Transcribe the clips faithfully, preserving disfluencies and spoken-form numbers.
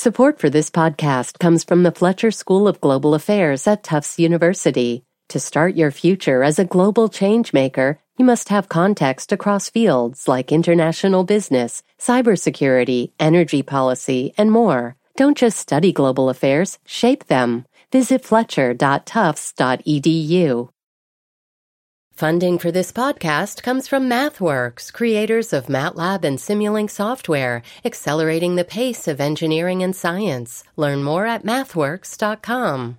Support for this podcast comes from the Fletcher School of Global Affairs at Tufts University. To start your future as a global changemaker, you must have context across fields like international business, cybersecurity, energy policy, and more. Don't just study global affairs, shape them. Visit fletcher dot tufts dot e d u. Funding for this podcast comes from MathWorks, creators of MATLAB and Simulink software, accelerating the pace of engineering and science. Learn more at mathworks dot com.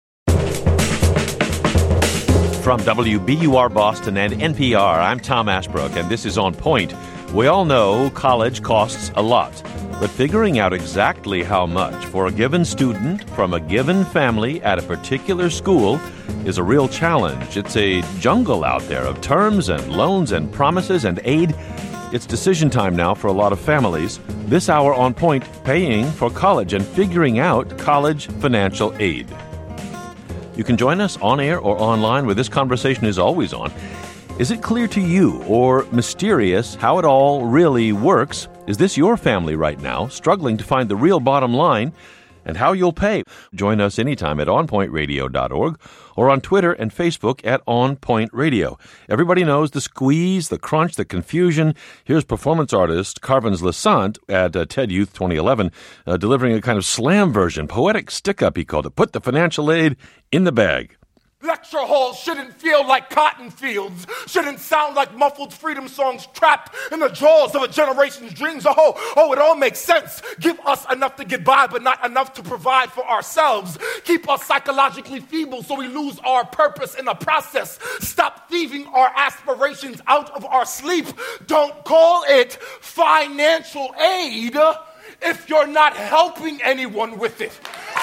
From W B U R Boston and N P R, I'm Tom Ashbrook, and this is On Point. We all know college costs a lot, but figuring out exactly how much for a given student from a given family at a particular school is a real challenge. It's a jungle out there of terms and loans and promises and aid. It's decision time now for a lot of families. This hour On Point, paying for college and figuring out college financial aid. You can join us on air or online where this conversation is always on. Is it clear to you or mysterious how it all really works? Is this your family right now, struggling to find the real bottom line and how you'll pay? Join us anytime at on point radio dot org or on Twitter and Facebook at On Point Radio. Everybody knows the squeeze, the crunch, the confusion. Here's performance artist Carvins Lasant at uh, TED Youth twenty eleven, uh, delivering a kind of slam version, poetic stick-up, he called it. Put the financial aid in the bag. Lecture halls shouldn't feel like cotton fields, shouldn't sound like muffled freedom songs trapped in the jaws of a generation's dreams. Oh, oh, it all makes sense. Give us enough to get by, but not enough to provide for ourselves. Keep us psychologically feeble so we lose our purpose in the process. Stop thieving our aspirations out of our sleep. Don't call it financial aid if you're not helping anyone with it.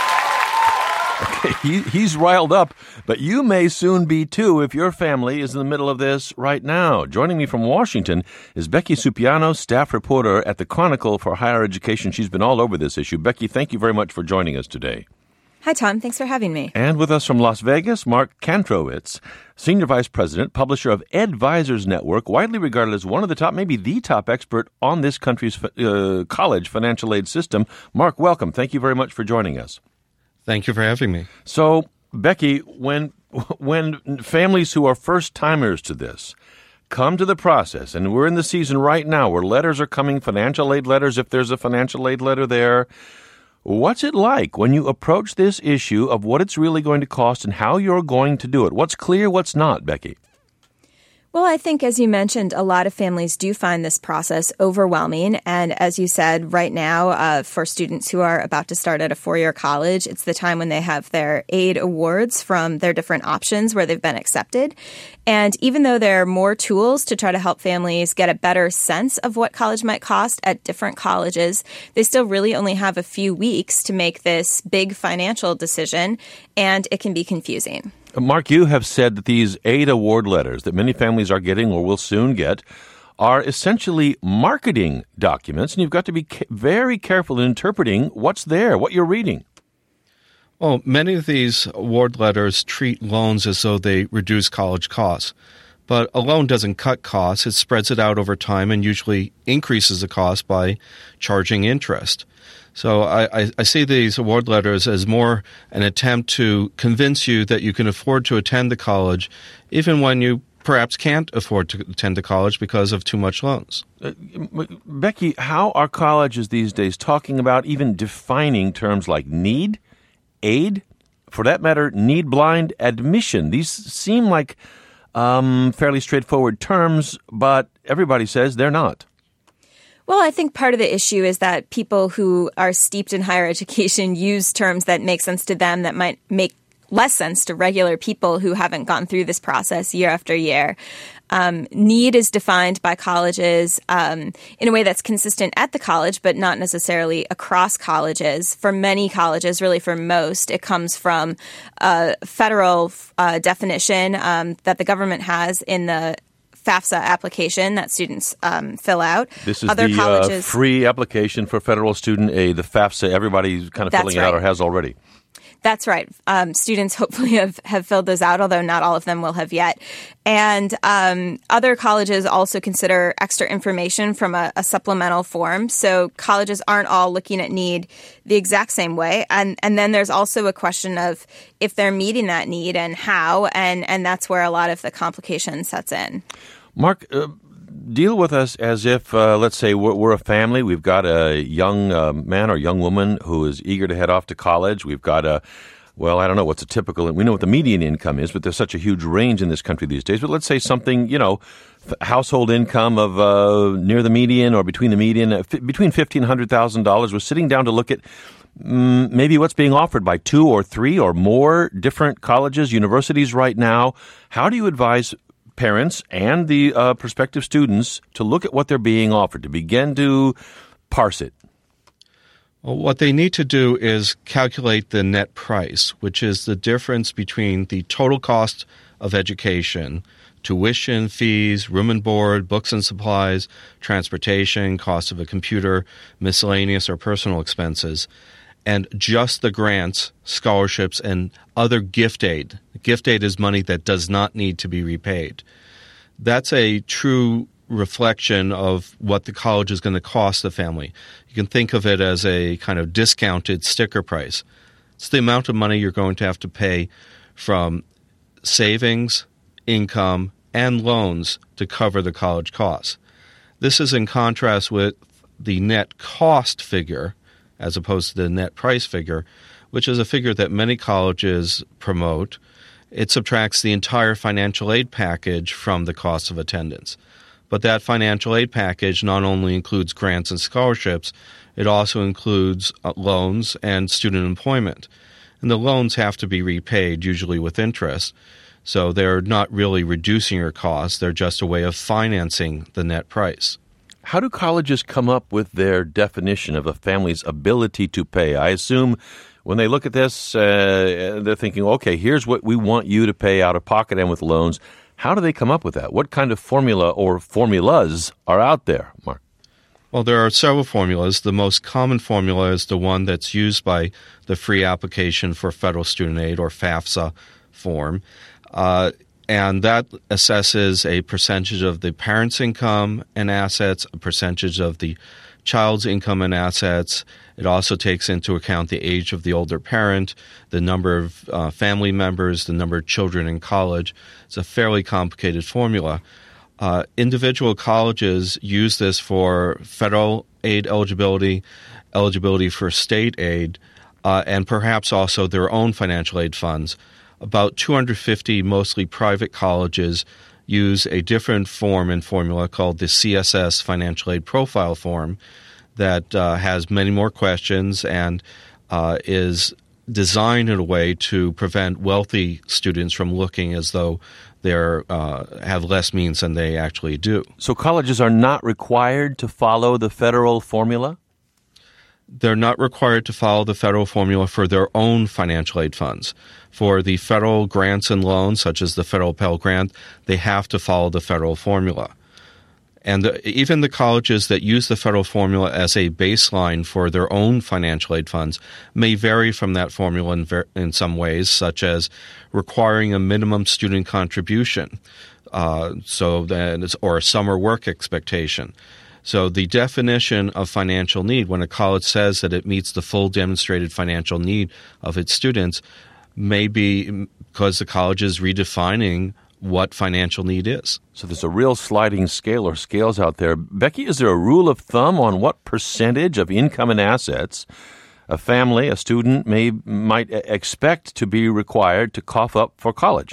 Okay, he, he's riled up, but you may soon be too if your family is in the middle of this right now. Joining me from Washington is Becky Supiano, staff reporter at the Chronicle for Higher Education. She's been all over this issue. Becky, thank you very much for joining us today. Hi, Tom. Thanks for having me. And with us from Las Vegas, Mark Kantrowitz, Senior Vice President, publisher of Advisors Network, widely regarded as one of the top, maybe the top expert on this country's uh, college financial aid system. Mark, welcome. Thank you very much for joining us. Thank you for having me. So, Becky, when when families who are first-timers to this come to the process, and we're in the season right now where letters are coming, financial aid letters, if there's a financial aid letter there, what's it like when you approach this issue of what it's really going to cost and how you're going to do it? What's clear, what's not, Becky? Well, I think, as you mentioned, a lot of families do find this process overwhelming. And as you said, right now, uh, for students who are about to start at a four-year college, it's the time when they have their aid awards from their different options where they've been accepted. And even though there are more tools to try to help families get a better sense of what college might cost at different colleges, they still really only have a few weeks to make this big financial decision, and it can be confusing. Mark, you have said that these aid award letters that many families are getting or will soon get are essentially marketing documents, and you've got to be ca- very careful in interpreting what's there, what you're reading. Well, many of these award letters treat loans as though they reduce college costs. But a loan doesn't cut costs. It spreads it out over time and usually increases the cost by charging interest. So I, I, I see these award letters as more an attempt to convince you that you can afford to attend the college, even when you perhaps can't afford to attend the college because of too much loans. Uh, Becky, how are colleges these days talking about even defining terms like need, aid, for that matter, need-blind admission? These seem like um, fairly straightforward terms, but everybody says they're not. Well, I think part of the issue is that people who are steeped in higher education use terms that make sense to them that might make less sense to regular people who haven't gone through this process year after year. Um, need is defined by colleges um, in a way that's consistent at the college, but not necessarily across colleges. For many colleges, really for most, it comes from a federal uh, definition um, that the government has in the FAFSA application that students um, fill out. This is Other the colleges, uh, free application for federal student aid, the FAFSA. Everybody's kind of filling it right. out or has already. That's right. Um, students hopefully have, have filled those out, although not all of them will have yet. And um, other colleges also consider extra information from a, a supplemental form. So colleges aren't all looking at need the exact same way. And and then there's also a question of if they're meeting that need and how, and, and that's where a lot of the complication sets in. Mark, uh, deal with us as if, uh, let's say, we're, we're a family. We've got a young uh, man or young woman who is eager to head off to college. We've got a, well, I don't know what's a typical, we know what the median income is, but there's such a huge range in this country these days. But let's say something, you know, household income of uh, near the median or between the median, uh, f- between fifteen hundred thousand dollars. We're sitting down to look at mm, maybe what's being offered by two or three or more different colleges, universities right now. How do you advise parents and the uh, prospective students to look at what they're being offered, to begin to parse it? Well, what they need to do is calculate the net price, which is the difference between the total cost of education, tuition, fees, room and board, books and supplies, transportation, cost of a computer, miscellaneous or personal expenses, and just the grants, scholarships, and other gift aid. Gift aid is money that does not need to be repaid. That's a true reflection of what the college is going to cost the family. You can think of it as a kind of discounted sticker price. It's the amount of money you're going to have to pay from savings, income, and loans to cover the college costs. This is in contrast with the net cost figure, as opposed to the net price figure, which is a figure that many colleges promote. It subtracts the entire financial aid package from the cost of attendance. But that financial aid package not only includes grants and scholarships, it also includes uh, loans and student employment. And the loans have to be repaid, usually with interest. So they're not really reducing your costs. They're just a way of financing the net price. How do colleges come up with their definition of a family's ability to pay? I assume when they look at this, uh, they're thinking, okay, here's what we want you to pay out of pocket and with loans. How do they come up with that? What kind of formula or formulas are out there, Mark? Well, there are several formulas. The most common formula is the one that's used by the Free Application for Federal Student Aid, or FAFSA, form. Uh, and that assesses a percentage of the parent's income and assets, a percentage of the child's income and assets. It also takes into account the age of the older parent, the number of uh, family members, the number of children in college. It's a fairly complicated formula. Uh, individual colleges use this for federal aid eligibility, eligibility for state aid, uh, and perhaps also their own financial aid funds. About two hundred fifty mostly private colleges use a different form and formula called the C S S Financial Aid Profile Form that uh, has many more questions and uh, is designed in a way to prevent wealthy students from looking as though they uh, have less means than they actually do. So colleges are not required to follow the federal formula? They're not required to follow the federal formula for their own financial aid funds. For the federal grants and loans, such as the federal Pell Grant, they have to follow the federal formula. And the, even the colleges that use the federal formula as a baseline for their own financial aid funds may vary from that formula in, ver- in some ways, such as requiring a minimum student contribution, uh, so that it's, or a summer work expectation. So the definition of financial need, when a college says that it meets the full demonstrated financial need of its students, may be because the college is redefining what financial need is. So there's a real sliding scale or scales out there. Becky, is there a rule of thumb on what percentage of income and assets a family, a student, may might expect to be required to cough up for college?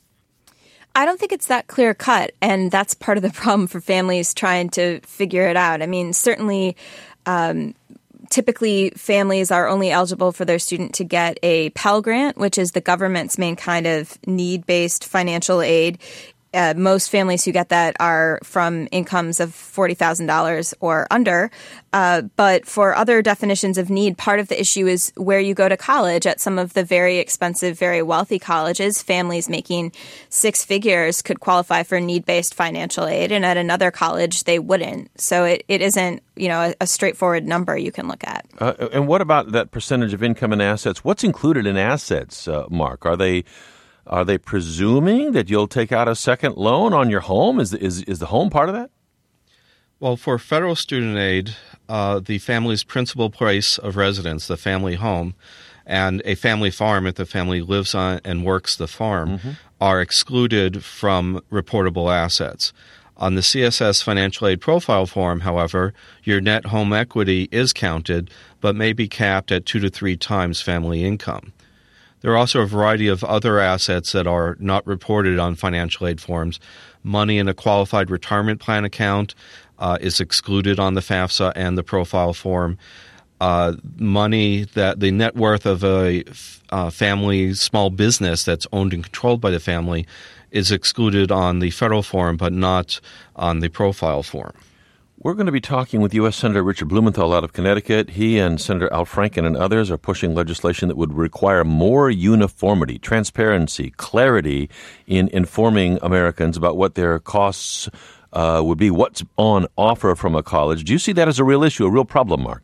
I don't think it's that clear cut, and that's part of the problem for families trying to figure it out. I mean, certainly, um, typically families are only eligible for their student to get a Pell Grant, which is the government's main kind of need-based financial aid, Uh, most families who get that are from incomes of forty thousand dollars or under. Uh, but for other definitions of need, part of the issue is where you go to college. At some of the very expensive, very wealthy colleges, families making six figures could qualify for need-based financial aid, and at another college, they wouldn't. So it, it isn't, you know, a, a straightforward number you can look at. Uh, and what about that percentage of income and assets? What's included in assets, uh, Mark? Are they Are they presuming that you'll take out a second loan on your home? Is is is the home part of that? Well, for federal student aid, uh, the family's principal place of residence, the family home, and a family farm, if the family lives on and works the farm, mm-hmm. are excluded from reportable assets. On the C S S financial aid profile form, however, your net home equity is counted, but may be capped at two to three times family income. There are also a variety of other assets that are not reported on financial aid forms. Money in a qualified retirement plan account uh, is excluded on the FAFSA and the profile form. Uh, money that the net worth of a uh, family small business that's owned and controlled by the family is excluded on the federal form, but not on the profile form. We're going to be talking with U S. Senator Richard Blumenthal out of Connecticut. He and Senator Al Franken and others are pushing legislation that would require more uniformity, transparency, clarity in informing Americans about what their costs uh, would be, what's on offer from a college. Do you see that as a real issue, a real problem, Mark?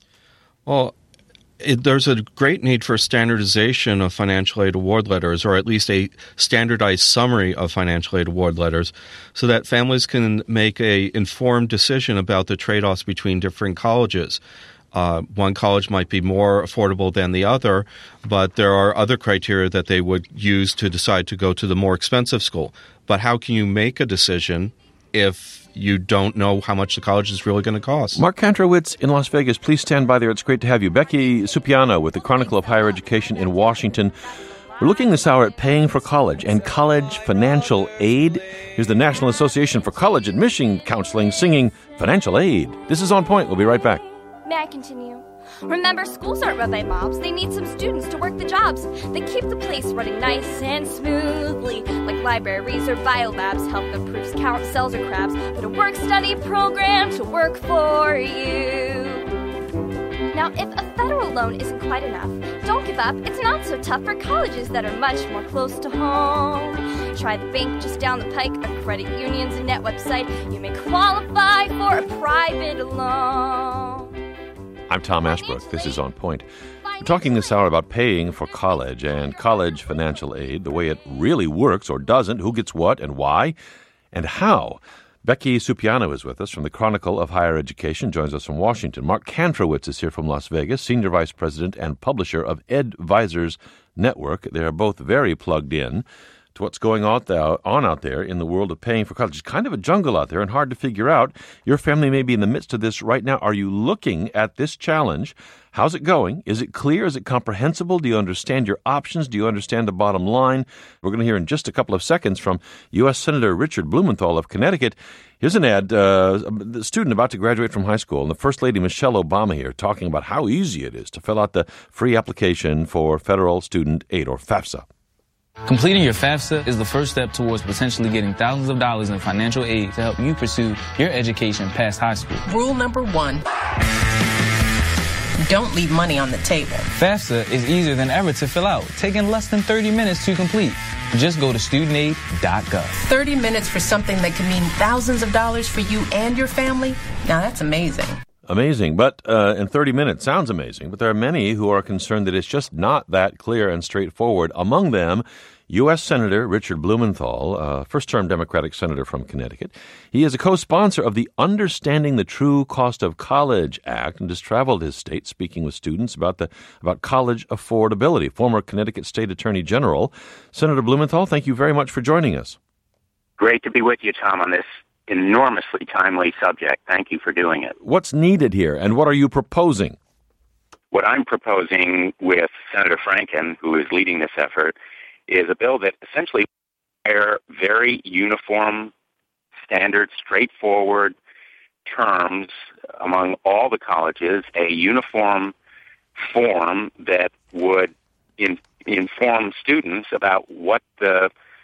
Well, It, there's a great need for standardization of financial aid award letters, or at least a standardized summary of financial aid award letters, so that families can make a informed decision about the trade-offs between different colleges. Uh, one college might be more affordable than the other, but there are other criteria that they would use to decide to go to the more expensive school. But how can you make a decision if you don't know how much the college is really going to cost? Mark Kantrowitz in Las Vegas, please stand by there. It's great to have you. Becky Supiano with the Chronicle of Higher Education in Washington. We're looking this hour at paying for college and college financial aid. Here's the National Association for College Admission Counseling singing Financial Aid. This is On Point. We'll be right back. May I continue? Remember, schools aren't run by mobs. They need some students to work the jobs. They keep the place running nice and smoothly, like libraries or biolabs, help the proofs count cells or crabs, but a work-study program to work for you. Now, if a federal loan isn't quite enough, don't give up. It's not so tough for colleges that are much more close to home. Try the bank just down the pike, a credit union's a net website. You may qualify for a private loan. I'm Tom Ashbrook. This is On Point. We're talking this hour about paying for college and college financial aid, the way it really works or doesn't, who gets what and why, and how. Becky Supiano is with us from the Chronicle of Higher Education, joins us from Washington. Mark Kantrowitz is here from Las Vegas, Senior Vice President and Publisher of Advisors Network. They're both very plugged in to what's going on out there in the world of paying for college. It's kind of a jungle out there and hard to figure out. Your family may be in the midst of this right now. Are you looking at this challenge? How's it going? Is it clear? Is it comprehensible? Do you understand your options? Do you understand the bottom line? We're going to hear in just a couple of seconds from U S. Senator Richard Blumenthal of Connecticut. Here's an ad, uh, a student about to graduate from high school, and the First Lady Michelle Obama here talking about how easy it is to fill out the free application for federal student aid, or FAFSA. Completing your FAFSA is the first step towards potentially getting thousands of dollars in financial aid to help you pursue your education past high school. Rule number one, don't leave money on the table. FAFSA is easier than ever to fill out, taking less than thirty minutes to complete. Just go to student aid dot gov. thirty minutes for something that can mean thousands of dollars for you and your family? Now that's amazing. Amazing, but uh, in thirty minutes sounds amazing, but there are many who are concerned that it's just not that clear and straightforward. Among them, U S. Senator Richard Blumenthal, uh, first-term Democratic senator from Connecticut. He is a co-sponsor of the Understanding the True Cost of College Act and has traveled his state speaking with students about the about college affordability. Former Connecticut State Attorney General. Senator Blumenthal, thank you very much for joining us. Great to be with you, Tom, on this enormously timely subject. Thank you for doing it. What's needed here, and what are you proposing? What I'm proposing with Senator Franken, who is leading this effort, is a bill that essentially requires very uniform, standard, straightforward terms among all the colleges, a uniform form that would in, inform students about what the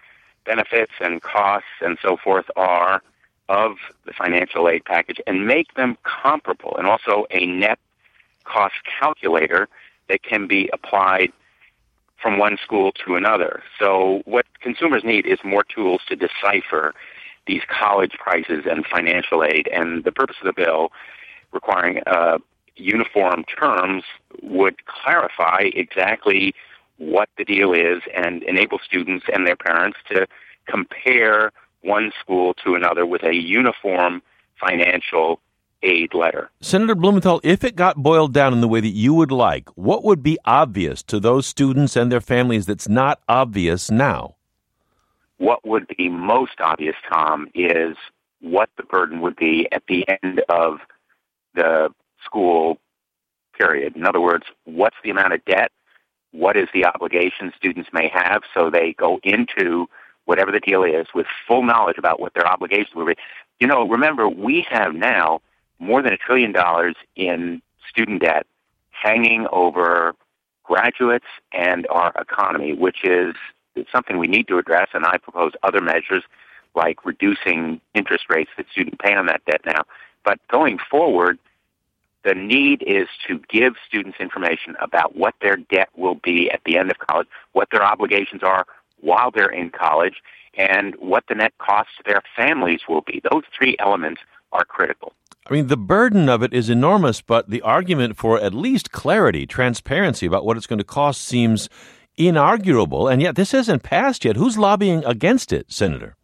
benefits and costs and so forth are of the financial aid package and make them comparable, and also a net cost calculator that can be applied from one school to another. So what consumers need is more tools to decipher these college prices and financial aid, and the purpose of the bill requiring uh, uniform terms would clarify exactly what the deal is and enable students and their parents to compare one school to another with a uniform financial aid letter. Senator Blumenthal, if it got boiled down in the way that you would like, what would be obvious to those students and their families that's not obvious now? What would be most obvious, Tom, is what the burden would be at the end of the school period. In other words, what's the amount of debt? What is the obligation students may have, so they go into whatever the deal is with full knowledge about what their obligations will be. You know, remember, we have now more than a trillion dollars in student debt hanging over graduates and our economy, which is something we need to address, and I propose other measures like reducing interest rates that students pay on that debt now. But going forward, the need is to give students information about what their debt will be at the end of college, what their obligations are while they're in college, and what the net cost to their families will be. Those three elements are critical. I mean, the burden of it is enormous, but the argument for at least clarity, transparency about what it's going to cost seems inarguable, and yet this hasn't passed yet. Who's lobbying against it, Senator?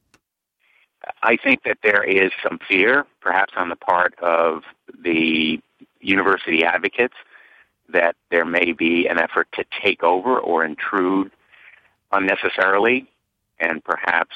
I think that there is some fear, perhaps on the part of the university advocates, that there may be an effort to take over or intrude unnecessarily, and perhaps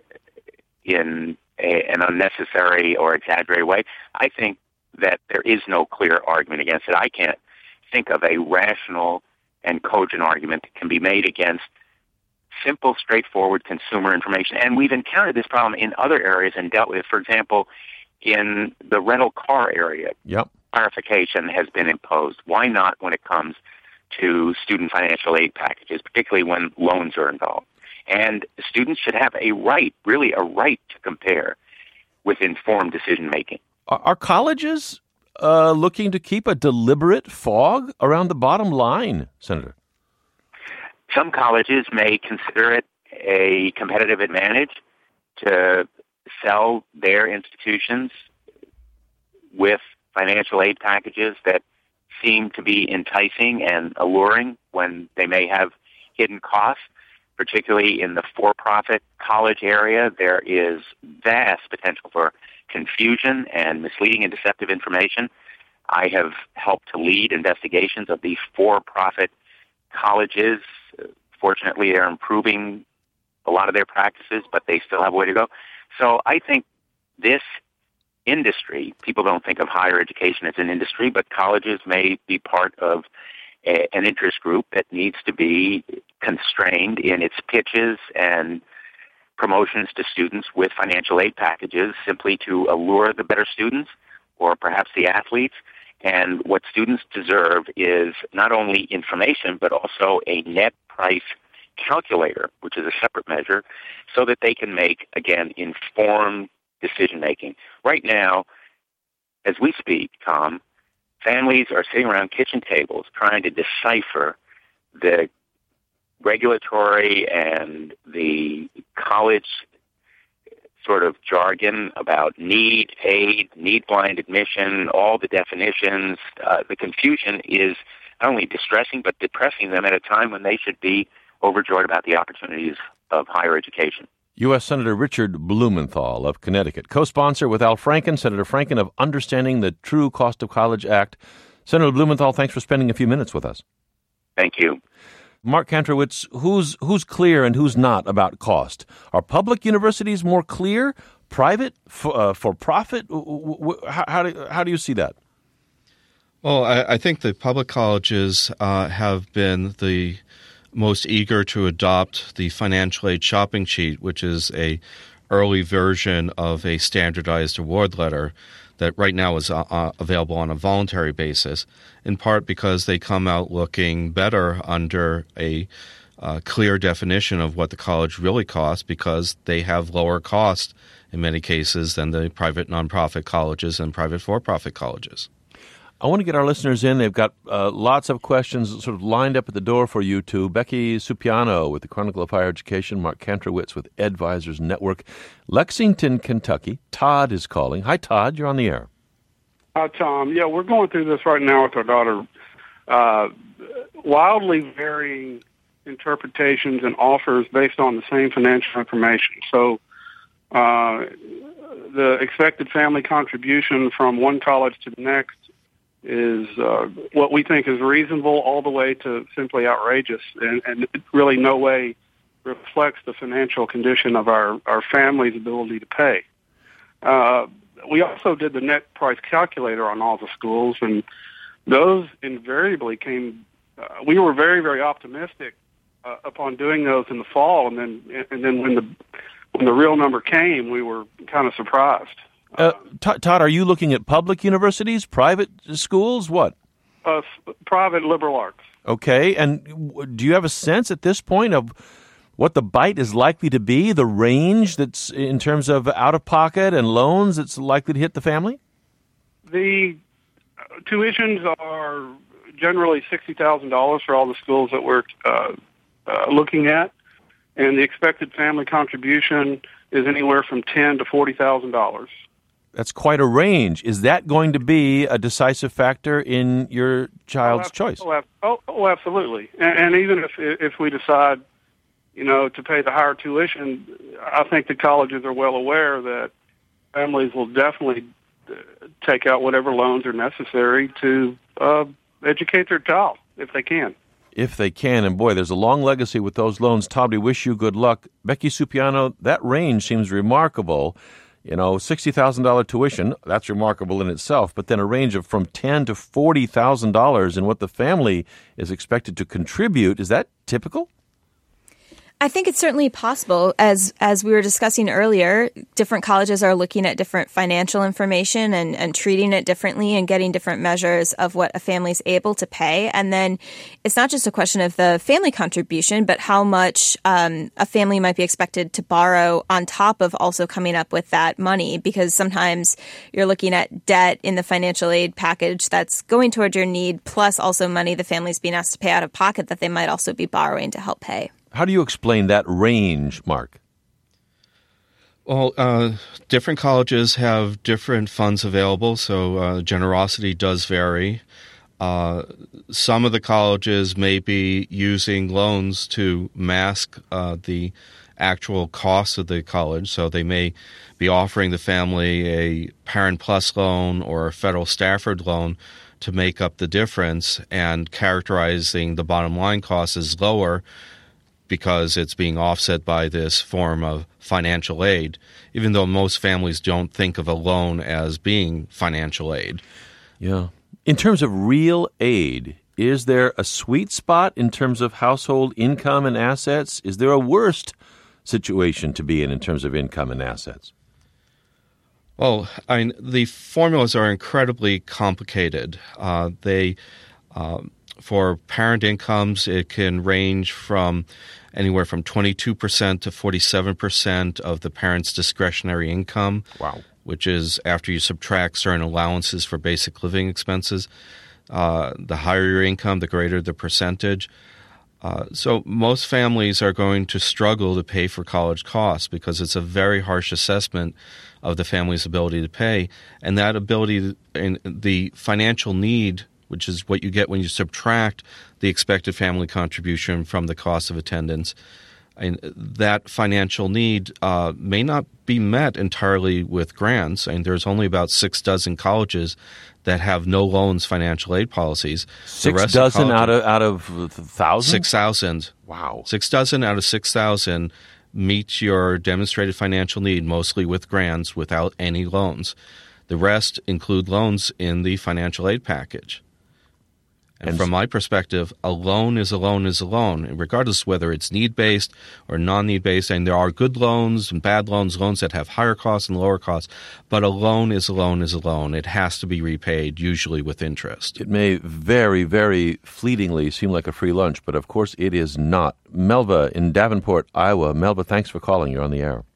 in a, an unnecessary or exaggerated way. I think that there is no clear argument against it. I can't think of a rational and cogent argument that can be made against simple, straightforward consumer information. And we've encountered this problem in other areas and dealt with it. For example, in the rental car area, yep. clarification has been imposed. Why not when it comes to student financial aid packages, particularly when loans are involved? And students should have a right, really a right to compare with informed decision-making. Are, are colleges uh, looking to keep a deliberate fog around the bottom line, Senator? Some colleges may consider it a competitive advantage to sell their institutions with financial aid packages that seem to be enticing and alluring when they may have hidden costs. Particularly in the for-profit college area, there is vast potential for confusion and misleading and deceptive information. I have helped to lead investigations of these for-profit colleges. Fortunately, they're improving a lot of their practices, but they still have a way to go. So I think this industry, people don't think of higher education as an industry, but colleges may be part of a, an interest group that needs to be constrained in its pitches and promotions to students with financial aid packages simply to allure the better students or perhaps the athletes. And what students deserve is not only information, but also a net price calculator, which is a separate measure, so that they can make, again, informed decision-making. Right now, as we speak, Tom, families are sitting around kitchen tables trying to decipher the regulatory and the college sort of jargon about need, aid, need-blind admission, all the definitions. Uh, the confusion is not only distressing, but depressing them at a time when they should be overjoyed about the opportunities of higher education. U S. Senator Richard Blumenthal of Connecticut, co-sponsor with Al Franken, Senator Franken of Understanding the True Cost of College Act. Senator Blumenthal, thanks for spending a few minutes with us. Thank you. Mark Kantrowitz, who's who's clear and who's not about cost? Are public universities more clear? Private, for, uh, for profit? How, how, do, how do you see that? Well, I, I think the public colleges uh, have been the most eager to adopt the financial aid shopping sheet, which is a early version of a standardized award letter that right now is uh, available on a voluntary basis, in part because they come out looking better under a uh, clear definition of what the college really costs because they have lower costs in many cases than the private nonprofit colleges and private for-profit colleges. I want to get our listeners in. They've got uh, lots of questions sort of lined up at the door for you two. Becky Supiano with the Chronicle of Higher Education, Mark Kantrowitz with Advisors Network, Lexington, Kentucky. Todd is calling. Hi, Todd. You're on the air. Hi, Tom. Yeah, we're going through this right now with our daughter. Uh, wildly varying interpretations and offers based on the same financial information. So uh, the expected family contribution from one college to the next is uh, what we think is reasonable all the way to simply outrageous, and, and it really no way reflects the financial condition of our, our family's ability to pay. Uh, we also did the net price calculator on all the schools, and those invariably came, uh, we were very, very optimistic uh, upon doing those in the fall, and then and then when the when the real number came, we were kind of surprised. Uh, Todd, are you looking at public universities, private schools, what? Uh, private liberal arts. Okay, and do you have a sense at this point of what the bite is likely to be, the range that's in terms of out-of-pocket and loans that's likely to hit the family? The tuitions are generally sixty thousand dollars for all the schools that we're uh, uh, looking at, and the expected family contribution is anywhere from ten thousand dollars to forty thousand dollars. That's quite a range. Is that going to be a decisive factor in your child's oh, choice? Oh, oh, oh, absolutely. And, and even if if we decide, you know, to pay the higher tuition, I think the colleges are well aware that families will definitely take out whatever loans are necessary to uh, educate their child if they can. If they can, and boy, there's a long legacy with those loans. Todd, we wish you good luck. Becky Supiano, that range seems remarkable. You know, sixty thousand dollars tuition, that's remarkable in itself, but then a range of from ten thousand dollars to forty thousand dollars in what the family is expected to contribute. Is that typical? I think it's certainly possible. As as we were discussing earlier, different colleges are looking at different financial information and, and treating it differently and getting different measures of what a family's able to pay. And then it's not just a question of the family contribution, but how much um, a family might be expected to borrow on top of also coming up with that money. Because sometimes you're looking at debt in the financial aid package that's going toward your need, plus also money the family's being asked to pay out of pocket that they might also be borrowing to help pay. How do you explain that range, Mark? Well, uh, different colleges have different funds available, so uh, generosity does vary. Uh, some of the colleges may be using loans to mask uh, the actual cost of the college, so they may be offering the family a Parent Plus loan or a Federal Stafford loan to make up the difference and characterizing the bottom line cost as lower because it's being offset by this form of financial aid, even though most families don't think of a loan as being financial aid. Yeah. In terms of real aid, is there a sweet spot in terms of household income and assets? Is there a worst situation to be in in terms of income and assets? Well, I mean, the formulas are incredibly complicated. Uh, they, uh, for parent incomes, it can range from anywhere from twenty-two percent to forty-seven percent of the parent's discretionary income. Wow. Which is after you subtract certain allowances for basic living expenses. Uh, the higher your income, the greater the percentage. Uh, so most families are going to struggle to pay for college costs because it's a very harsh assessment of the family's ability to pay. And that ability, and the financial need, which is what you get when you subtract the expected family contribution from the cost of attendance, and that financial need uh, may not be met entirely with grants. And there's only about six dozen colleges that have no loans financial aid policies. Six dozen out of out of thousands? Six thousand. Wow. Six dozen out of six thousand meet your demonstrated financial need, mostly with grants, without any loans. The rest include loans in the financial aid package. And, and from my perspective, a loan is a loan is a loan, regardless whether it's need-based or non-need-based. And there are good loans and bad loans, loans that have higher costs and lower costs. But a loan is a loan is a loan. It has to be repaid, usually with interest. It may very, very fleetingly seem like a free lunch, but of course it is not. Melva in Davenport, Iowa. Melva, thanks for calling. You're on the air.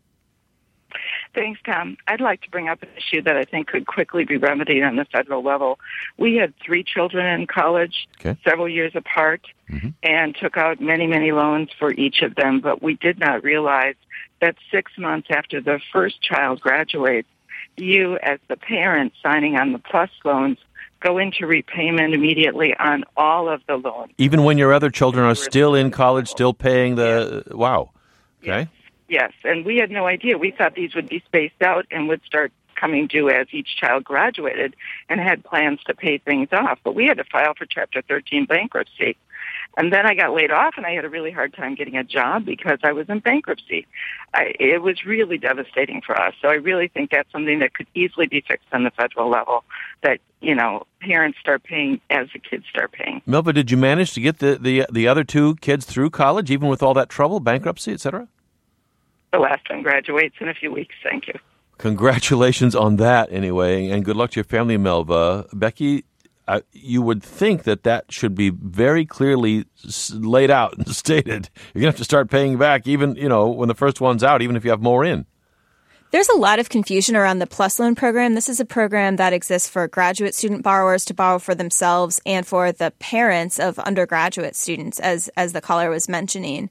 Thanks, Tom. I'd like to bring up an issue that I think could quickly be remedied on the federal level. We had three children in college, okay. several years apart, mm-hmm. and took out many, many loans for each of them, but we did not realize that six months after the first child graduates, you, as the parent signing on the PLUS loans, go into repayment immediately on all of the loans. Even when your other children are still in college, still paying the... Yes. Wow. Okay. Yes. Yes, and we had no idea. We thought these would be spaced out and would start coming due as each child graduated and had plans to pay things off. But we had to file for Chapter thirteen bankruptcy. And then I got laid off, and I had a really hard time getting a job because I was in bankruptcy. I, it was really devastating for us. So I really think that's something that could easily be fixed on the federal level, that, you know, parents start paying as the kids start paying. Melva, did you manage to get the, the, the other two kids through college, even with all that trouble, bankruptcy, et cetera? The last one graduates in a few weeks. Thank you. Congratulations on that, anyway, and good luck to your family, Melva. Becky, uh, you would think that that should be very clearly laid out and stated. You're going to have to start paying back even, you know, when the first one's out, even if you have more in. There's a lot of confusion around the PLUS loan program. This is a program that exists for graduate student borrowers to borrow for themselves and for the parents of undergraduate students, as as the caller was mentioning.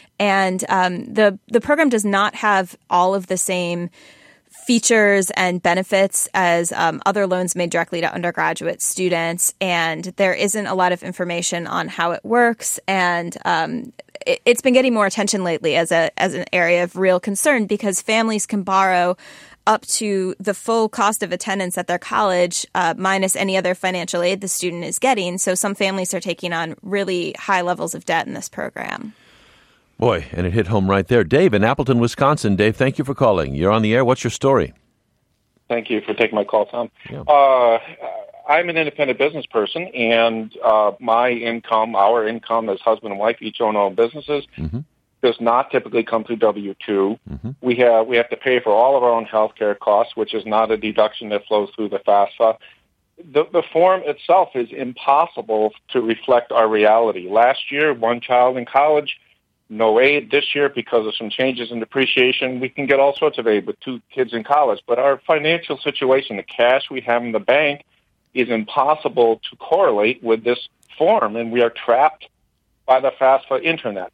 And um, the the program does not have all of the same features and benefits as um, other loans made directly to undergraduate students. And there isn't a lot of information on how it works. And um, it, it's been getting more attention lately as a as an area of real concern because families can borrow up to the full cost of attendance at their college, uh, minus any other financial aid the student is getting. So some families are taking on really high levels of debt in this program. Boy, and it hit home right there. Dave in Appleton, Wisconsin. Dave, thank you for calling. You're on the air. What's your story? Thank you for taking my call, Tom. Yeah. Uh, I'm an independent business person, and uh, my income, our income as husband and wife, each own our own businesses, mm-hmm. does not typically come through W two. Mm-hmm. We have we have to pay for all of our own health care costs, which is not a deduction that flows through the FAFSA. The, the form itself is impossible to reflect our reality. Last year, one child in college, no aid. This year, because of some changes in depreciation, we can get all sorts of aid with two kids in college. But our financial situation, the cash we have in the bank, is impossible to correlate with this form, and we are trapped by the FAFSA internet.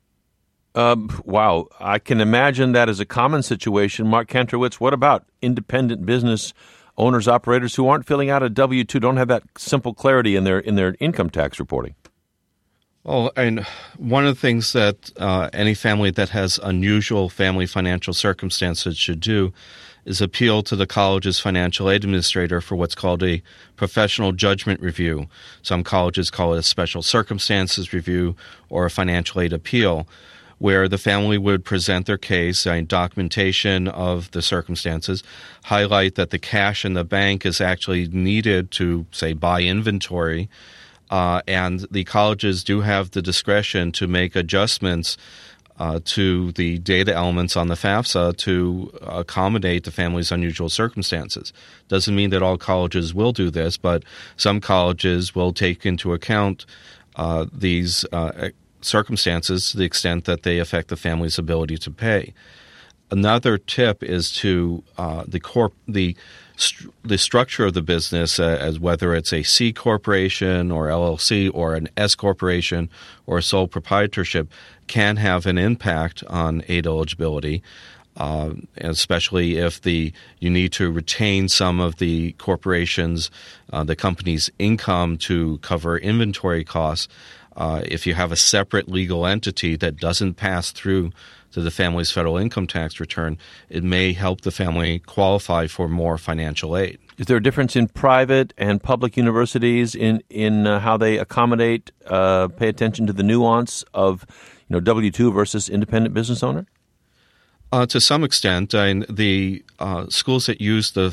Um, wow. I can imagine that as a common situation. Mark Kantrowitz, what about independent business owners, operators who aren't filling out a W two, don't have that simple clarity in their in their income tax reporting? Well, and one of the things that uh, any family that has unusual family financial circumstances should do is appeal to the college's financial aid administrator for what's called a professional judgment review. Some colleges call it a special circumstances review or a financial aid appeal, where the family would present their case and documentation of the circumstances, highlight that the cash in the bank is actually needed to, say, buy inventory, Uh, and the colleges do have the discretion to make adjustments uh, to the data elements on the FAFSA to accommodate the family's unusual circumstances. Doesn't mean that all colleges will do this, but some colleges will take into account uh, these uh, circumstances to the extent that they affect the family's ability to pay. Another tip is to uh, the corp the st- the structure of the business, uh, as whether it's a C corporation or L L C or an S corporation or a sole proprietorship, can have an impact on aid eligibility, uh, especially if the you need to retain some of the corporation's uh, the company's income to cover inventory costs. Uh, if you have a separate legal entity that doesn't pass through to the family's federal income tax return, it may help the family qualify for more financial aid. Is there a difference in private and public universities in in uh, how they accommodate, uh, pay attention to the nuance of, you know, W two versus independent business owner? Uh, to some extent, I mean, the uh, schools that use the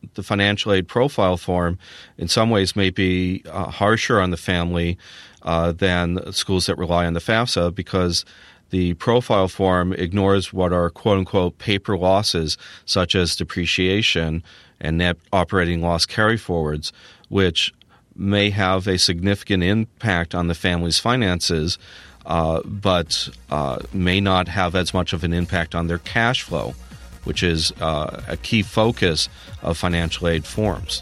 the financial aid profile form in some ways may be uh, harsher on the family uh, than schools that rely on the FAFSA, because the profile form ignores what are quote-unquote paper losses, such as depreciation and net operating loss carryforwards, which may have a significant impact on the family's finances, uh, but uh, may not have as much of an impact on their cash flow, which is uh, a key focus of financial aid forms.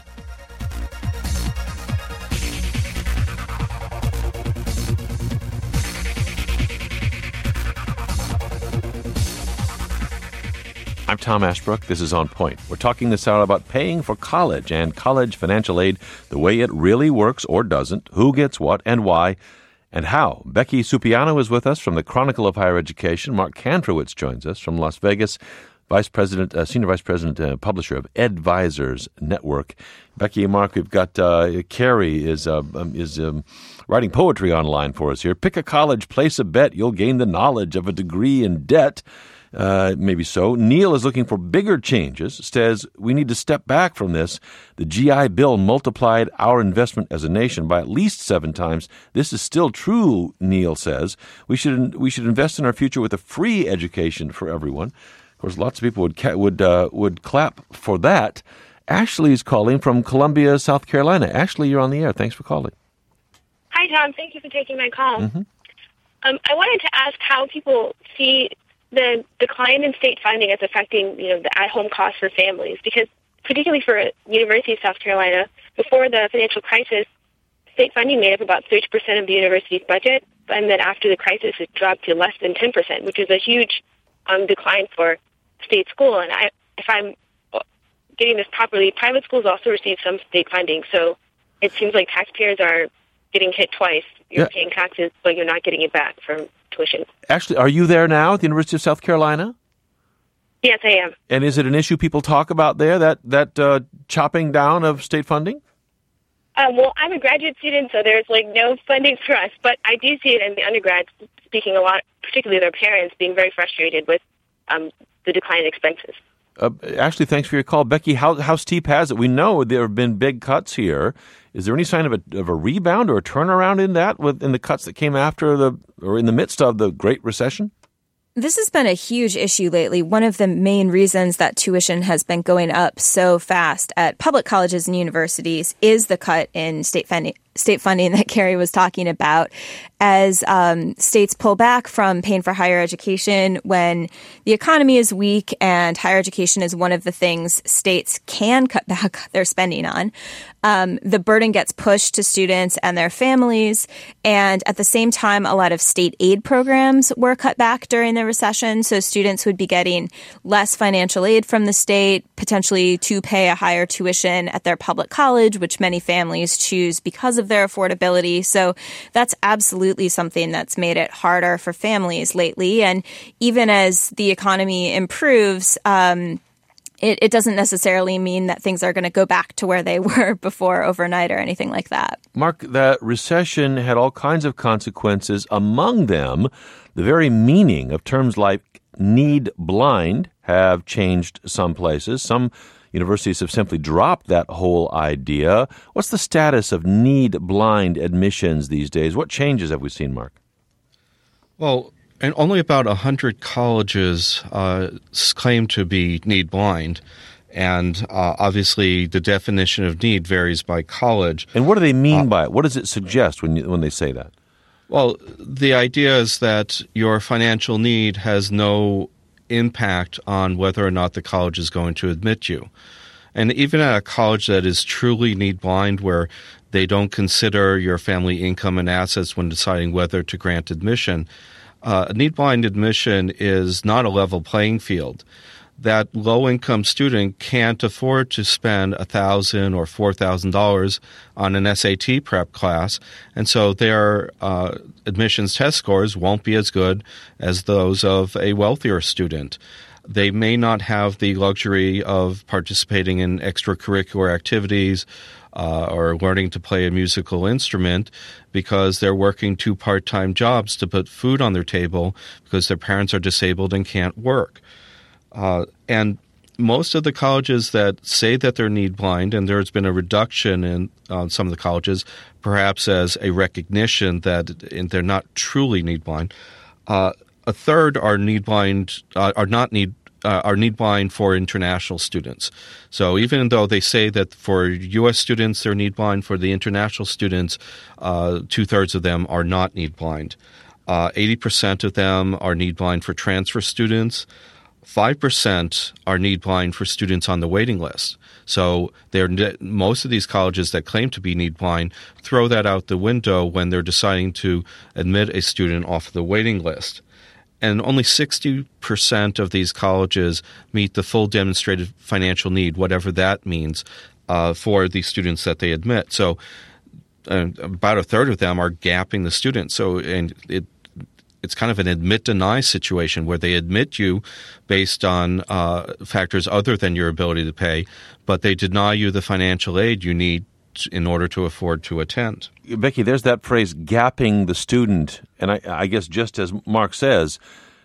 I'm Tom Ashbrook. This is On Point. We're talking this out about paying for college and college financial aid, the way it really works or doesn't, who gets what and why, and how. Becky Supiano is with us from the Chronicle of Higher Education. Mark Kantrowitz joins us from Las Vegas, Vice President, uh, Senior Vice President and uh, Publisher of Advisors Network. Becky and Mark, we've got uh, Carrie is uh, um, is um, writing poetry online for us here. Pick a college, place a bet, you'll gain the knowledge of a degree in debt. Uh, maybe so. Neil is looking for bigger changes, says we need to step back from this. The G I Bill multiplied our investment as a nation by at least seven times. This is still true, Neil says. We should we should invest in our future with a free education for everyone. Of course, lots of people would ca- would uh, would clap for that. Ashley is calling from Columbia, South Carolina. Ashley, you're on the air. Thanks for calling. Hi, Tom. Thank you for taking my call. Mm-hmm. Um, I wanted to ask how people see the decline in state funding as affecting, you know, the at-home costs for families, because particularly for University of South Carolina, before the financial crisis, state funding made up about thirty percent of the university's budget, and then after the crisis, it dropped to less than ten percent, which is a huge um, decline for state school. And I, if I'm getting this properly, private schools also receive some state funding, so it seems like taxpayers are getting hit twice. You're Yeah. paying taxes, but you're not getting it back from tuition. Ashley, are you there now at the University of South Carolina? Yes, I am. And is it an issue people talk about there, that, that uh, chopping down of state funding? Um, well, I'm a graduate student, so there's like no funding for us, but I do see it in the undergrads speaking a lot, particularly their parents, being very frustrated with um, the decline in expenses. Uh, Ashley, thanks for your call. Becky, how, how steep has it? We know there have been big cuts here. Is there any sign of a, of a rebound or a turnaround in that, with, in the cuts that came after the, or in the midst of the Great Recession? This has been a huge issue lately. One of the main reasons that tuition has been going up so fast at public colleges and universities is the cut in state funding, state funding that Carrie was talking about. As um, states pull back from paying for higher education when the economy is weak and higher education is one of the things states can cut back their spending on, um, the burden gets pushed to students and their families. And at the same time, a lot of state aid programs were cut back during the recession. So students would be getting less financial aid from the state, potentially to pay a higher tuition at their public college, which many families choose because of their affordability. So that's absolutely something that's made it harder for families lately. And even as the economy improves, um, it, it doesn't necessarily mean that things are going to go back to where they were before overnight or anything like that. Mark, that recession had all kinds of consequences. Among them, the very meaning of terms like need blind have changed some places. Some universities have simply dropped that whole idea. What's the status of need-blind admissions these days? What changes have we seen, Mark? Well, and only about one hundred colleges uh, claim to be need-blind. And uh, obviously, the definition of need varies by college. And what do they mean uh, by it? What does it suggest when you, when they say that? Well, the idea is that your financial need has no impact on whether or not the college is going to admit you. And even at a college that is truly need blind, where they don't consider your family income and assets when deciding whether to grant admission, uh, need blind admission is not a level playing field. That low-income student can't afford to spend one thousand dollars or four thousand dollars on an S A T prep class, and so their uh, admissions test scores won't be as good as those of a wealthier student. They may not have the luxury of participating in extracurricular activities uh, or learning to play a musical instrument because they're working two part-time jobs to put food on their table because their parents are disabled and can't work. Uh, and most of the colleges that say that they're need blind, and there's been a reduction in uh, some of the colleges, perhaps as a recognition that they're not truly need blind. Uh, a third are need blind, uh, are not need uh, are need blind for international students. So even though they say that for U S students they're need blind, for the international students, uh, two thirds of them are not need blind. Uh, eighty percent of them are need blind for transfer students. five percent are need blind for students on the waiting list. So they're, most of these colleges that claim to be need blind throw that out the window when they're deciding to admit a student off the waiting list. And only sixty percent of these colleges meet the full demonstrated financial need, whatever that means, uh, for the students that they admit. So uh, about a third of them are gapping the students. So and it It's kind of an admit-deny situation where they admit you based on uh, factors other than your ability to pay, but they deny you the financial aid you need in order to afford to attend. Becky, there's that phrase, gapping the student. And I, I guess just as Mark says,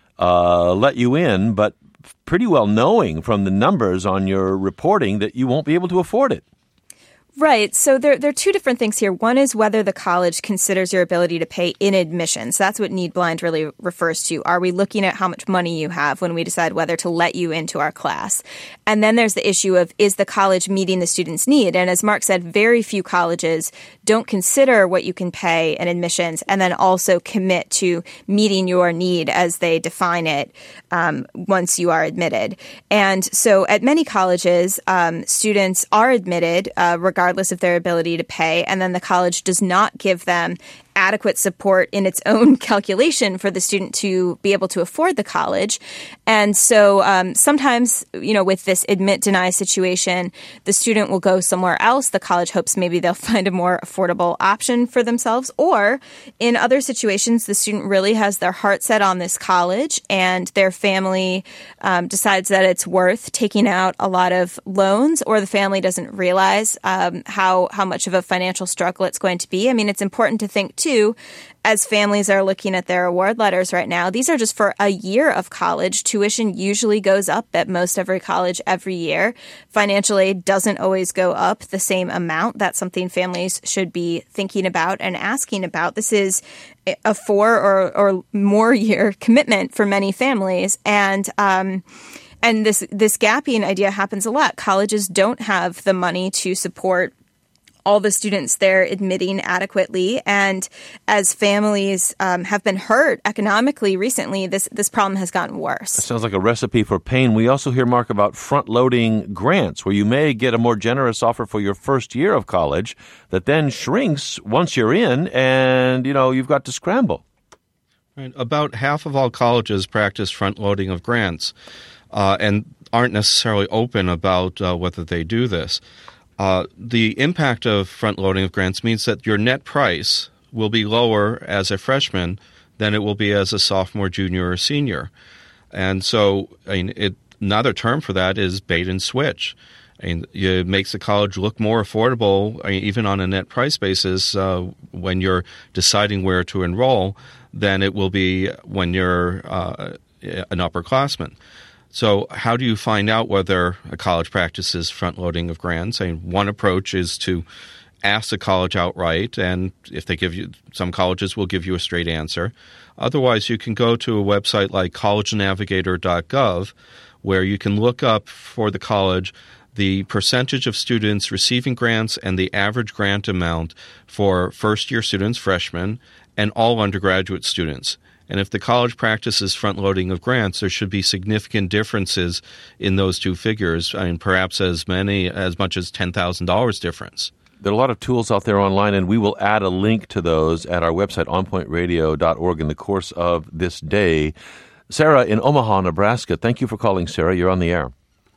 uh, let you in, but pretty well knowing from the numbers on your reporting that you won't be able to afford it. Right. So there, there are two different things here. One is whether the college considers your ability to pay in admissions. That's what need blind really refers to. Are we looking at how much money you have when we decide whether to let you into our class? And then there's the issue of, is the college meeting the student's need? And as Mark said, very few colleges don't consider what you can pay in admissions and then also commit to meeting your need as they define it um, once you are admitted. And so at many colleges, um, students are admitted uh, regardless regardless of their ability to pay, and then the college does not give them adequate support in its own calculation for the student to be able to afford the college. And so um, sometimes, you know, with this admit-deny situation, the student will go somewhere else. The college hopes maybe they'll find a more affordable option for themselves. Or in other situations, the student really has their heart set on this college and their family um, decides that it's worth taking out a lot of loans, or the family doesn't realize um, how, how much of a financial struggle it's going to be. I mean, it's important to think too, as families are looking at their award letters right now, these are just for a year of college. Tuition usually goes up at most every college every year. Financial aid doesn't always go up the same amount. That's something families should be thinking about and asking about. This is a four or, or more year commitment for many families. And, um, and this, this gapping idea happens a lot. Colleges don't have the money to support all the students they're admitting adequately. And as families um, have been hurt economically recently, this this problem has gotten worse. That sounds like a recipe for pain. We also hear, Mark, about front-loading grants, where you may get a more generous offer for your first year of college that then shrinks once you're in and, you know, you've got to scramble. Right. About half of all colleges practice front-loading of grants uh, and aren't necessarily open about uh, whether they do this. Uh, the impact of front-loading of grants means that your net price will be lower as a freshman than it will be as a sophomore, junior, or senior. And so I mean, it, another term for that is bait and switch. I mean, it makes the college look more affordable, I mean, even on a net price basis, uh, when you're deciding where to enroll, than it will be when you're uh, an upperclassman. So how do you find out whether a college practices front-loading of grants? I mean, one approach is to ask the college outright, and if they give you, some colleges will give you a straight answer. Otherwise, you can go to a website like college navigator dot gov, where you can look up for the college the percentage of students receiving grants and the average grant amount for first-year students, freshmen, and all undergraduate students. And if the college practices front-loading of grants, there should be significant differences in those two figures. I mean, perhaps as many, as much as ten thousand dollars difference. There are a lot of tools out there online, and we will add a link to those at our website, on point radio dot org, in the course of this day. Sarah in Omaha, Nebraska. Thank you for calling, Sarah. You're on the air.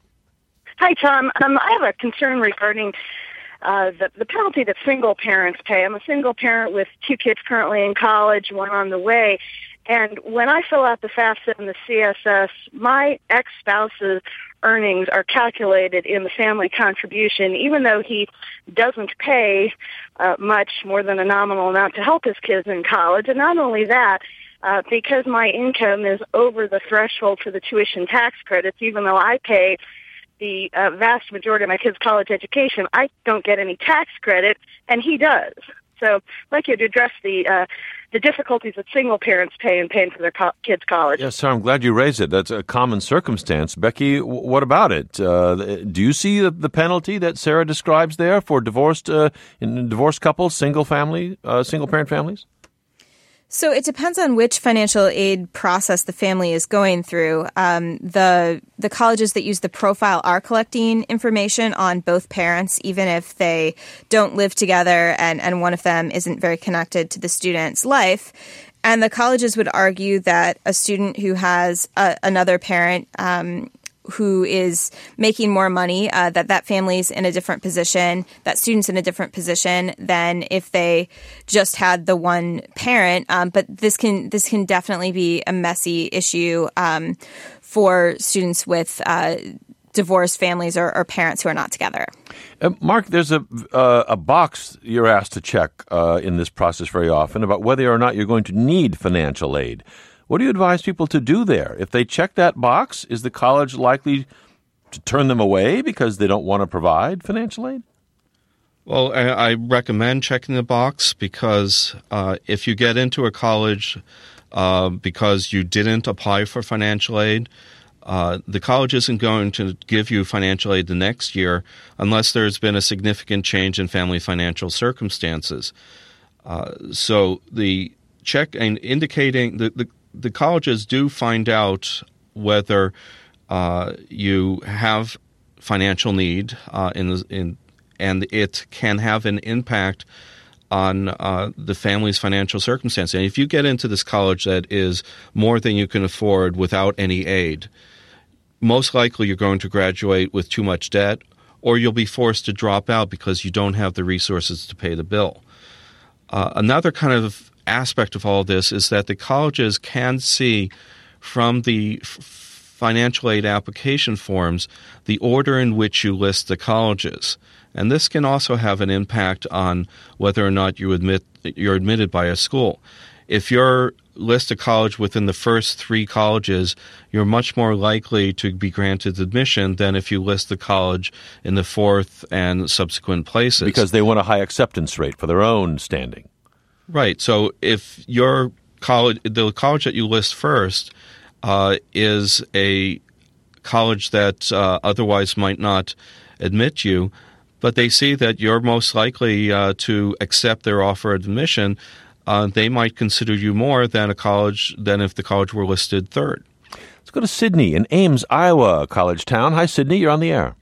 Hi, Tom. Um, I have a concern regarding Uh, the, the penalty that single parents pay. I'm a single parent with two kids currently in college, one on the way. And when I fill out the FAFSA and the C S S, my ex-spouse's earnings are calculated in the family contribution, even though he doesn't pay uh, much more than a nominal amount to help his kids in college. And not only that, uh, because my income is over the threshold for the tuition tax credits, even though I pay the uh, vast majority of my kids' college education, I don't get any tax credit, and he does. So I'd like you to address the uh, the difficulties that single parents pay in paying for their co- kids' college. Yes, sir, I'm glad you raised it. That's a common circumstance. Becky, w- what about it? Uh, do you see the, the penalty that Sarah describes there for divorced uh, in divorced couples, single family, uh, single parent families? So it depends on which financial aid process the family is going through. Um, the the colleges that use the profile are collecting information on both parents, even if they don't live together and, and one of them isn't very connected to the student's life. And the colleges would argue that a student who has a, another parent um, who is making more money, uh, that that family's in a different position, that student's in a different position than if they just had the one parent. Um, but this can this can definitely be a messy issue um, for students with uh, divorced families or, or parents who are not together. Uh, Mark, there's a uh, a box you're asked to check uh, in this process very often about whether or not you're going to need financial aid. What do you advise people to do there? If they check that box, is the college likely to turn them away because they don't want to provide financial aid? Well, I, I recommend checking the box because uh, if you get into a college uh, because you didn't apply for financial aid, uh, the college isn't going to give you financial aid the next year unless there's been a significant change in family financial circumstances. Uh, so the check and indicating the, the The colleges do find out whether uh, you have financial need uh, in, in, and it can have an impact on uh, the family's financial circumstance. And if you get into this college that is more than you can afford without any aid, most likely you're going to graduate with too much debt, or you'll be forced to drop out because you don't have the resources to pay the bill. Uh, another kind of aspect of all this is that the colleges can see from the f- financial aid application forms the order in which you list the colleges. And this can also have an impact on whether or not you admit you're admitted by a school. If you list a college within the first three colleges, you're much more likely to be granted admission than if you list the college in the fourth and subsequent places. Because they want a high acceptance rate for their own standing. Right. So if your college, the college that you list first uh, is a college that uh, otherwise might not admit you, but they see that you're most likely uh, to accept their offer of admission, uh, they might consider you more than a college than if the college were listed third. Let's go to Sydney in Ames, Iowa, a college town. Hi, Sydney. You're on the air.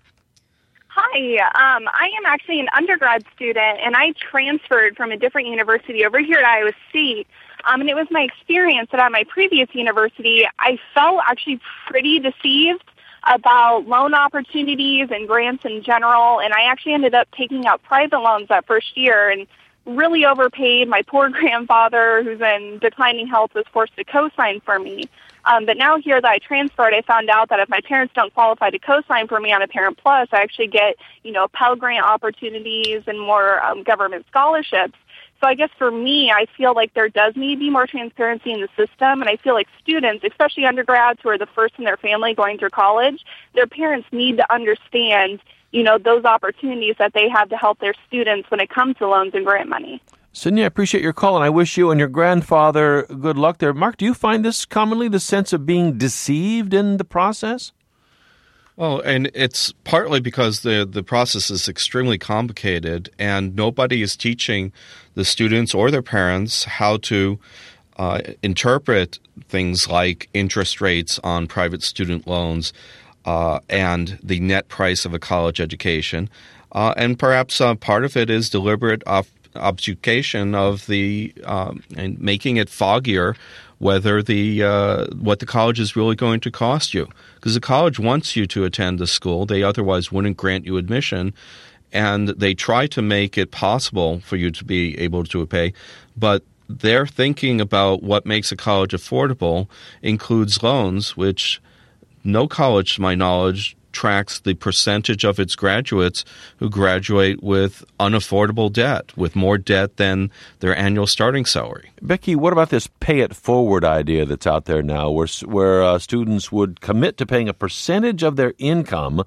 Hi, um, I am actually an undergrad student, and I transferred from a different university over here at Iowa State. Um, and it was my experience that at my previous university, I felt actually pretty deceived about loan opportunities and grants in general, and I actually ended up taking out private loans that first year and really overpaid. My poor grandfather, who's in declining health, was forced to co-sign for me. Um, but now here that I transferred, I found out that if my parents don't qualify to co-sign for me on a Parent Plus, I actually get, you know, Pell Grant opportunities and more um, government scholarships. So I guess for me, I feel like there does need to be more transparency in the system, and I feel like students, especially undergrads who are the first in their family going through college, their parents need to understand, you know, those opportunities that they have to help their students when it comes to loans and grant money. Sydney, I appreciate your call, and I wish you and your grandfather good luck there. Mark, do you find this commonly the sense of being deceived in the process? Well, and it's partly because the, the process is extremely complicated, and nobody is teaching the students or their parents how to uh, interpret things like interest rates on private student loans uh, and the net price of a college education. Uh, and perhaps uh, part of it is deliberate op- obfuscation of the um, and making it foggier whether the uh, what the college is really going to cost you. Because the college wants you to attend the school. They otherwise wouldn't grant you admission. And they try to make it possible for you to be able to pay. But their thinking about what makes a college affordable includes loans, which no college, to my knowledge, tracks the percentage of its graduates who graduate with unaffordable debt, with more debt than their annual starting salary. Becky, what about this pay-it-forward idea that's out there now, where where uh, students would commit to paying a percentage of their income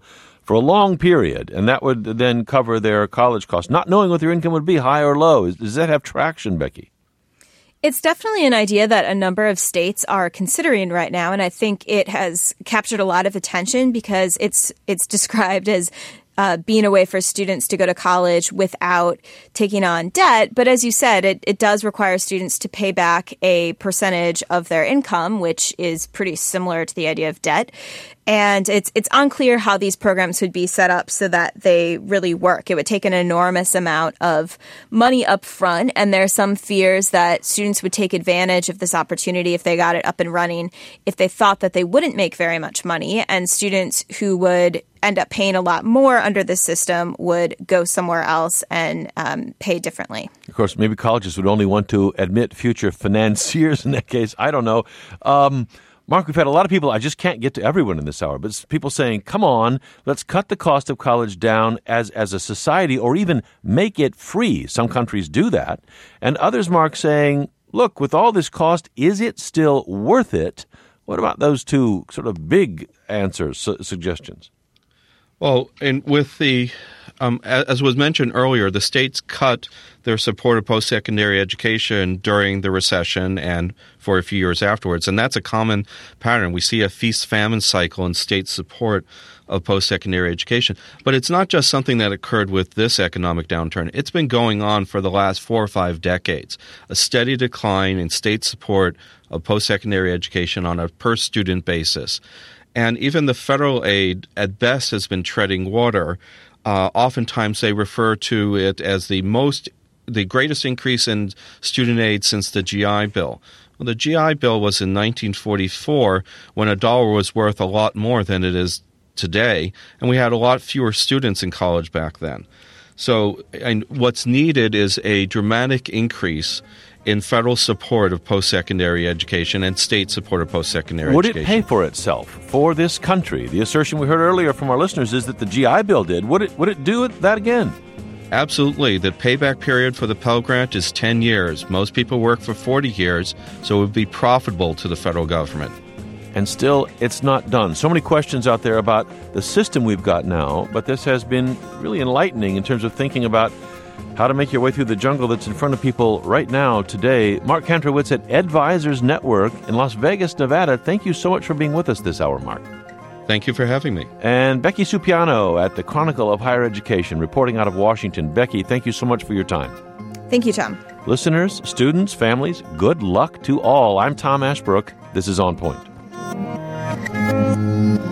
for a long period, and that would then cover their college costs, not knowing what their income would be, high or low. Does that have traction, Becky? It's definitely an idea that a number of states are considering right now, and I think it has captured a lot of attention because it's it's described as Uh, being a way for students to go to college without taking on debt. But as you said, it, it does require students to pay back a percentage of their income, which is pretty similar to the idea of debt. And it's it's unclear how these programs would be set up so that they really work. It would take an enormous amount of money up front, and there are some fears that students would take advantage of this opportunity if they got it up and running, if they thought that they wouldn't make very much money, and students who would end up paying a lot more under this system would go somewhere else and um, pay differently. Of course, maybe colleges would only want to admit future financiers in that case. I don't know. Um, Mark, we've had a lot of people, I just can't get to everyone in this hour, but it's people saying, come on, let's cut the cost of college down as, as a society or even make it free. Some countries do that. And others, Mark, saying, look, with all this cost, is it still worth it? What about those two sort of big answers, su- suggestions? Well, and with the, um, as was mentioned earlier, the states cut their support of post-secondary education during the recession and for a few years afterwards. And that's a common pattern. We see a feast-famine cycle in state support of post-secondary education. But it's not just something that occurred with this economic downturn. It's been going on for the last four or five decades. A steady decline in state support of post-secondary education on a per-student basis. And even the federal aid, at best, has been treading water. Uh, oftentimes, they refer to it as the most, the greatest increase in student aid since the G I Bill. Well, the G I Bill was in nineteen forty-four, when a dollar was worth a lot more than it is today, and we had a lot fewer students in college back then. So, and what's needed is a dramatic increase in federal support of post-secondary education and state support of post-secondary Would education. Would it pay for itself for this country? The assertion we heard earlier from our listeners is that the G I Bill did. Would it, would it do it, that again? Absolutely. The payback period for the Pell Grant is ten years. Most people work for forty years, so it would be profitable to the federal government. And still, it's not done. So many questions out there about the system we've got now, but this has been really enlightening in terms of thinking about how to make your way through the jungle that's in front of people right now, today. Mark Kantrowitz at Advisors Network in Las Vegas, Nevada. Thank you so much for being with us this hour, Mark. Thank you for having me. And Becky Supiano at the Chronicle of Higher Education, reporting out of Washington. Becky, thank you so much for your time. Thank you, Tom. Listeners, students, families, good luck to all. I'm Tom Ashbrook. This is On Point.